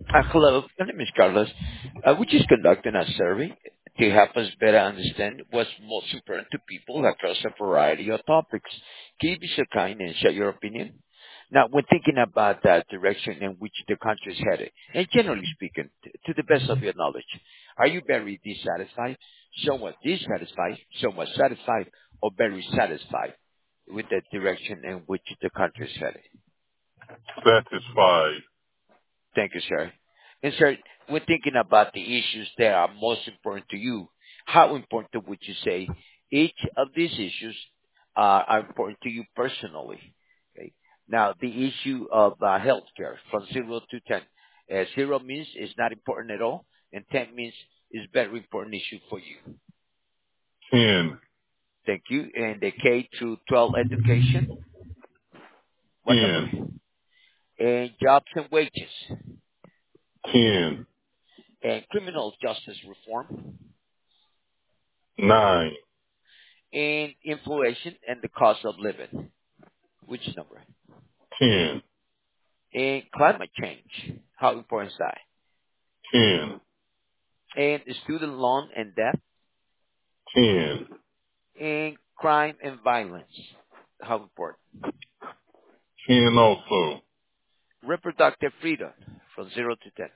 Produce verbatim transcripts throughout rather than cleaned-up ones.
Uh, Hello, my name is Carlos. Uh, We're just conducting a survey to help us better understand what's most important to people across a variety of topics. Can you be so kind and share your opinion? Now, when thinking about that direction in which the country is headed, and generally speaking, t- to the best of your knowledge, are you very dissatisfied, somewhat dissatisfied, somewhat satisfied, or very satisfied with the direction in which the country is headed? Satisfied. Thank you, sir. And sir, when thinking about the issues that are most important to you, how important would you say each of these issues uh, are important to you personally? Okay. Now, the issue of uh, healthcare from zero to ten. Uh, zero means it's not important at all, and ten means it's very important issue for you. Ten. Thank you. And the K through twelve education, what number? Ten. And jobs and wages, Ten. and criminal justice reform, Nine. and inflation and the cost of living. Which number? Ten. And climate change. How important is that? Ten. And student loan and debt. Ten. And crime and violence. How important? Ten also. Reproductive freedom from zero to ten.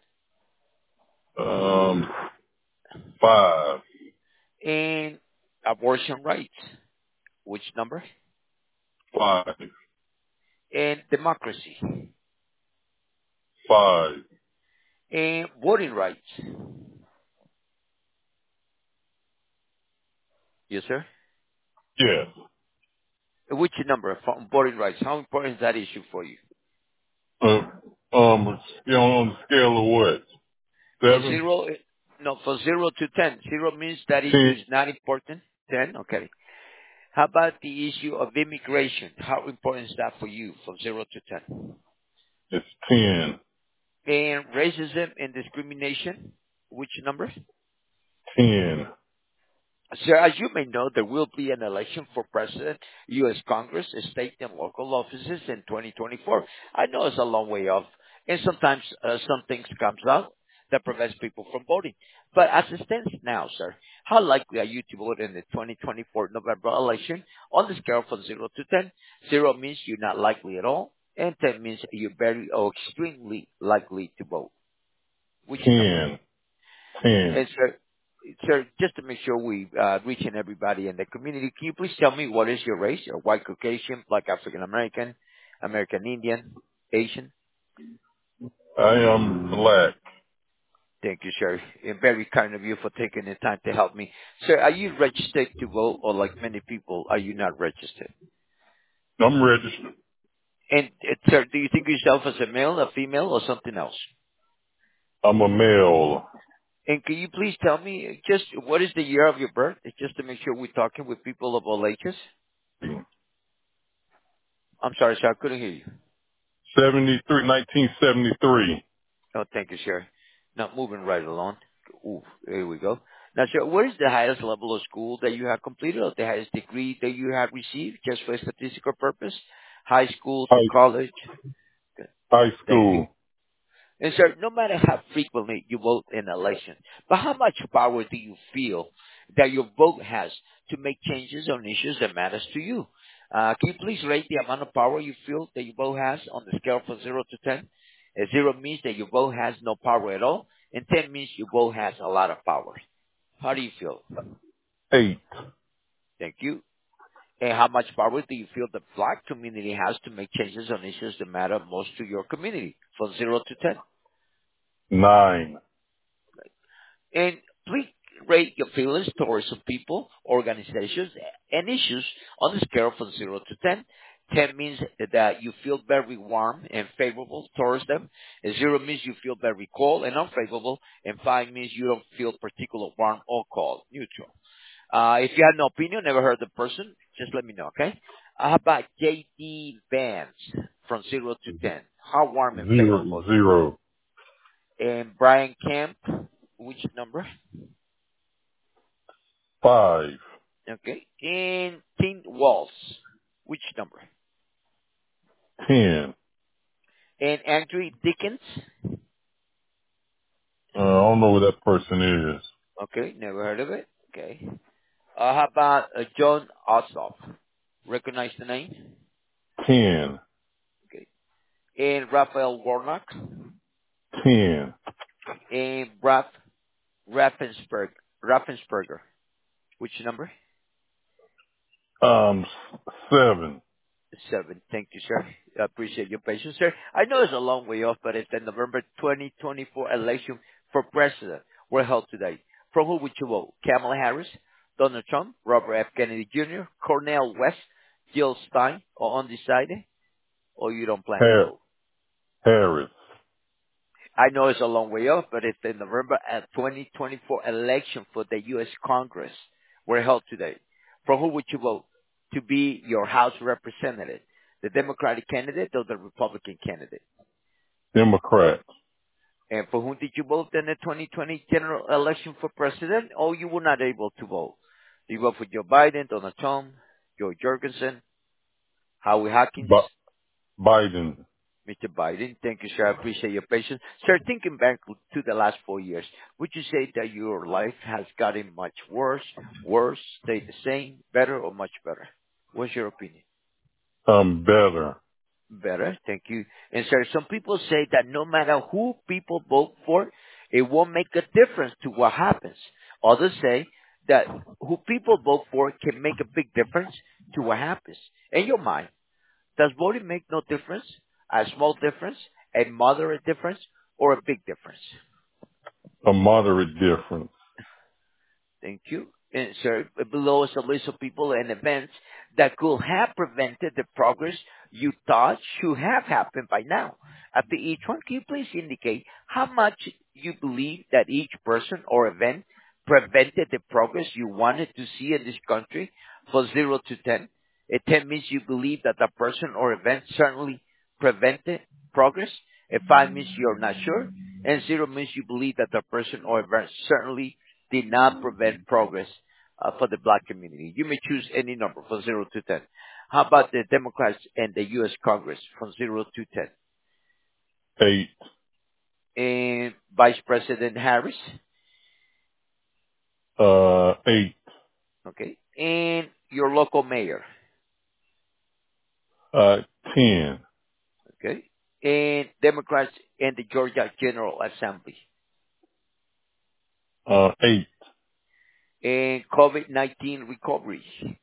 Um, five. And abortion rights. Which number? Five. And democracy. Five. And voting rights. Yes, sir. Yes. Which number? For voting rights. How important is that issue for you? Uh, um, you know, on the scale of what? For Seven? zero, no, for zero to ten. Zero means that issue Ten. is not important. Ten, okay. How about the issue of immigration? How important is that for you from zero to ten? It's ten. And racism and discrimination, which number? Ten. So as you may know, there will be an election for president, U S. Congress, state and local offices in twenty twenty-four. I know it's a long way off, and sometimes uh, some things comes out that prevents people from voting. But as it stands now, sir, how likely are you to vote in the twenty twenty-four November election on the scale from zero to ten? Zero means you're not likely at all, and ten means you're very or extremely likely to vote. Which number? Ten. Ten. And sir, sir, just to make sure we uh, reaching everybody in the community, can you please tell me what is your race? Or white Caucasian, black African American, American Indian, Asian? I am black. Thank you, sir. And very kind of you for taking the time to help me. Sir, are you registered to vote, or like many people, are you not registered? I'm registered. And uh, sir, do you think of yourself as a male, a female, or something else? I'm a male. And can you please tell me just what is the year of your birth, just to make sure we're talking with people of all ages? I'm sorry, sir, I couldn't hear you. Seventy-three, nineteen seventy-three. Oh, thank you, sir. Now, moving right along. Ooh, here we go. Now, sir, what is the highest level of school that you have completed, or the highest degree that you have received, just for statistical purpose? High school to High, college? Good. high Thank you. school. And sir, no matter how frequently you vote in elections, but how much power do you feel that your vote has to make changes on issues that matters to you? Uh, can you please rate the amount of power you feel that your vote has on the scale from zero to ten? Uh, zero means that your vote has no power at all, and ten means your vote has a lot of power. How do you feel? Eight. Thank you. And how much power do you feel the black community has to make changes on issues that matter most to your community from zero to ten? Nine. And please rate your feelings towards some people, organizations, and issues on a scale from zero to ten. ten means that you feel very warm and favorable towards them. And zero means you feel very cold and unfavorable. And five means you don't feel particular warm or cold, neutral. Uh, if you have no opinion, never heard the person, just let me know, okay? Uh, how about J D Vance from zero to ten? How warm and Zero. favorable? Zero. And Brian Camp, which number? Five. Okay. And Tim Walls. Which number? Ten. And Andrew Dickens. I don't know who that person is. Okay, never heard of it. Okay. Uh, how about uh, John Ossoff? Recognize the name? ten. Okay. And Raphael Warnock? ten. And Brad Raffensperg, Raffensperger. Which number? Um, seven. Seven. Thank you, sir. I appreciate your patience, sir. I know it's a long way off, but it's the November twenty twenty-four election for president were held today. From who would you vote? Kamala Harris, Donald Trump, Robert F. Kennedy Junior, Cornel West, Jill Stein, or undecided, or you don't plan to Har- vote? Harris. I know it's a long way off, but it's the November uh, twenty twenty-four election for the U S. Congress were held today. For who would you vote to be your House representative? The Democratic candidate or the Republican candidate? Democrat. And for whom did you vote in the twenty twenty general election for president? Or you were not able to vote? Did you vote for Joe Biden, Donald Trump, Joe Jorgensen, Howie Hawkins? Bi- Biden. Mister Biden, thank you, sir. I appreciate your patience. Sir, thinking back to the last four years, would you say that your life has gotten much worse, worse, stayed the same, better, or much better? What's your opinion? Um, better. Better, thank you. And sir, some people say that no matter who people vote for, it won't make a difference to what happens. Others say that who people vote for can make a big difference to what happens. In your mind, does voting make no difference? A small difference? A moderate difference? Or a big difference? A moderate difference. Thank you. And sir, below is a list of people and events that could have prevented the progress you thought should have happened by now. After each one, can you please indicate how much you believe that each person or event prevented the progress you wanted to see in this country for zero to ten? A ten means you believe that the person or event certainly prevented progress. A five means you're not sure. And zero means you believe that the person or event certainly did not prevent progress uh, for the black community. You may choose any number from zero to ten. How about the Democrats and the U S. Congress from zero to ten? Eight. And Vice President Harris, Uh, eight. okay? And your local mayor, Uh, ten. okay? And Democrats and the Georgia General Assembly. Uh, eight. And COVID nineteen recovery,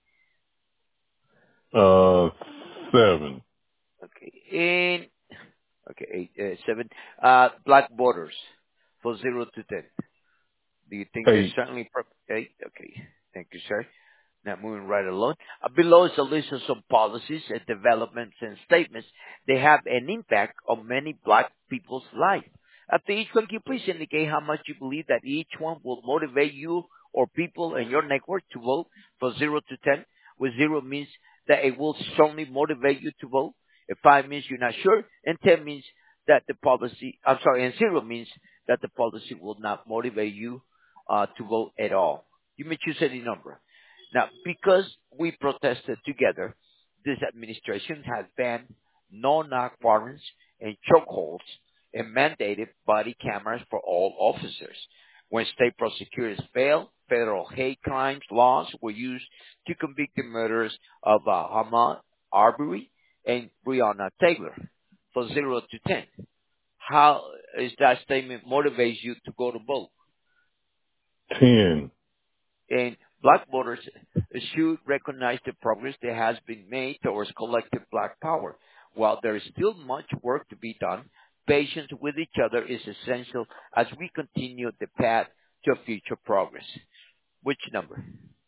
Uh, seven. okay? And, okay, eight, uh, seven, uh, black voters for zero to ten. Do you think there's Eight. certainly per- okay? Okay. Thank you, sir. Now moving right along. Uh, below is a list of some policies and developments and statements. They have an impact on many black people's life. After each one, can you please indicate how much you believe that each one will motivate you or people in your network to vote for zero to ten? Where zero means that it will strongly motivate you to vote. If five means you're not sure, and ten means that the policy, I'm sorry, and zero means that the policy will not motivate you uh, to vote at all. You may choose any number. Now, because we protested together, this administration has banned no-knock warrants and chokeholds and mandated body cameras for all officers. When state prosecutors failed, federal hate crimes laws were used to convict the murderers of uh, Ahmaud Arbery and Breonna Taylor for zero to ten. How is that statement motivates you to go to vote? Ten. And black voters should recognize the progress that has been made towards collective black power. While there is still much work to be done, patience with each other is essential as we continue the path to future progress. Which number?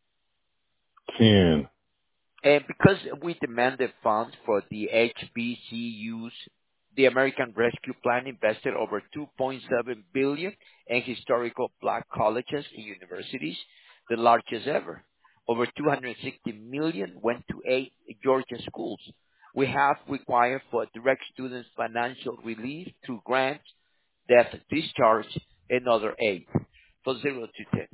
Ten. And because we demanded funds for the H B C Us, the American Rescue Plan invested over two point seven billion dollars in historical black colleges and universities, the largest ever. Over two hundred sixty million dollars went to eight Georgia schools. We have required for direct students financial relief through grants, death discharge, and other aid for zero to ten.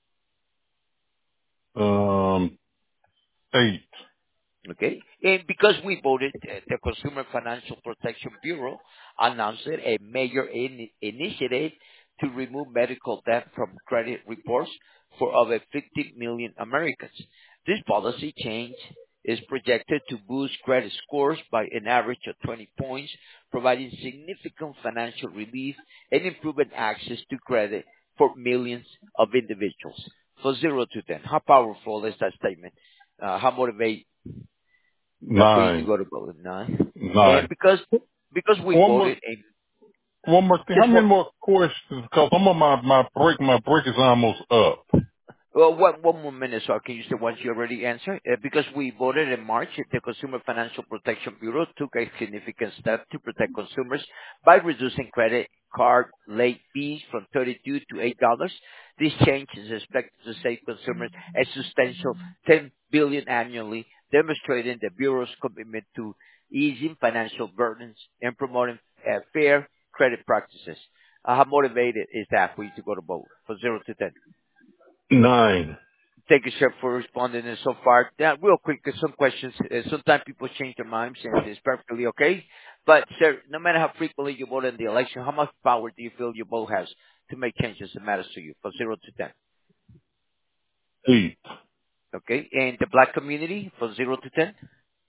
Um, eight. Okay? And because we voted, uh, the Consumer Financial Protection Bureau announced a major in- initiative to remove medical debt from credit reports for over fifty million Americans. This policy change is projected to boost credit scores by an average of twenty points, providing significant financial relief and improving access to credit for millions of individuals. For zero to ten, how powerful is that statement? Uh, how motivate uh, for you to Nine. go to vote? Nine. And Nine. because because we One more, voted in one more thing. How just many one. more questions? Because I'm on my, my break, my break is almost up. Well, one one more minute, so I can use the ones you already answered. Uh, Because we voted in March, the Consumer Financial Protection Bureau took a significant step to protect consumers by reducing credit card late fees from thirty-two to eight dollars. This change is expected to save consumers a substantial ten billion dollars annually, demonstrating the Bureau's commitment to easing financial burdens and promoting uh, fair credit practices. Uh, How motivated is that for you to go to vote for zero to ten? Nine. Thank you, sir, for responding and so far. Yeah, real quick, 'cause some questions, uh, sometimes people change their minds and it's perfectly okay. But, sir, no matter how frequently you vote in the election, how much power do you feel your vote has to make changes that matters to you from zero to ten? Eight. Okay? And the black community from zero to ten?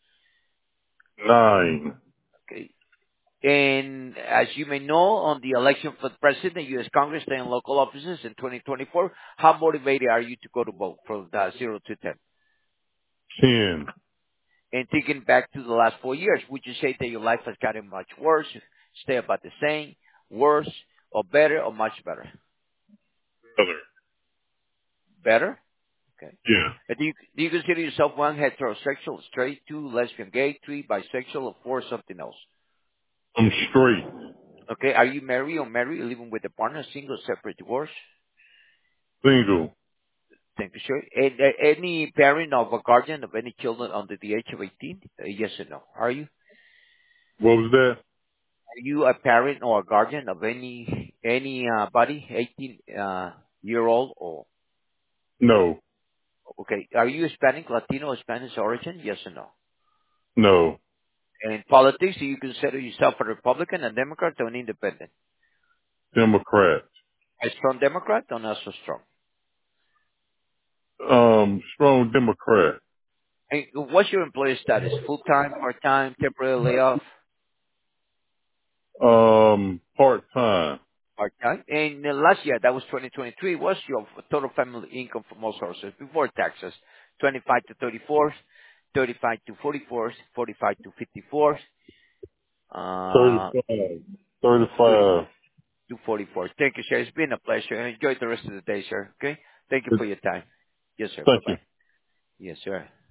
Nine. Okay. And as you may know, on the election for the president, U S Congress, state and local offices in twenty twenty-four, how motivated are you to go to vote from the zero to ten? Ten. And thinking back to the last four years, would you say that your life has gotten much worse, stay about the same, worse, or better, or much better? Other. Better? Okay. Yeah. And do you, do you consider yourself one, heterosexual, straight, two, lesbian, gay, three, bisexual, or four, something else? I'm straight. Okay. Are you married or married, living with a partner, single, separate, divorce? Single. Thank you, sir. And uh, any parent of a guardian of any children under the age of eighteen? Uh, yes or no? Are you? What was that? Are you a parent or a guardian of any any uh, body, eighteen uh, year old or No. okay? Are you Hispanic, Latino, or Spanish origin? Yes or no? No. And in politics, do you consider yourself a Republican, a Democrat, or an Independent? Democrat. A strong Democrat or not so strong? Um, strong Democrat. And what's your employer status? Full time, part time, temporary layoff, Um, part time. part time? And uh, last year, that was twenty twenty-three. What's your total family income from all sources before taxes? twenty-five to thirty-four, thirty-five to forty-four, forty-five to fifty-four. Uh, Thirty-five. thirty Thirty-five. to forty-four. Thank you, sir. It's been a pleasure. Enjoy the rest of the day, sir. Okay? Thank you for your time. Yes, sir. Thank you. Bye-bye. Yes, sir.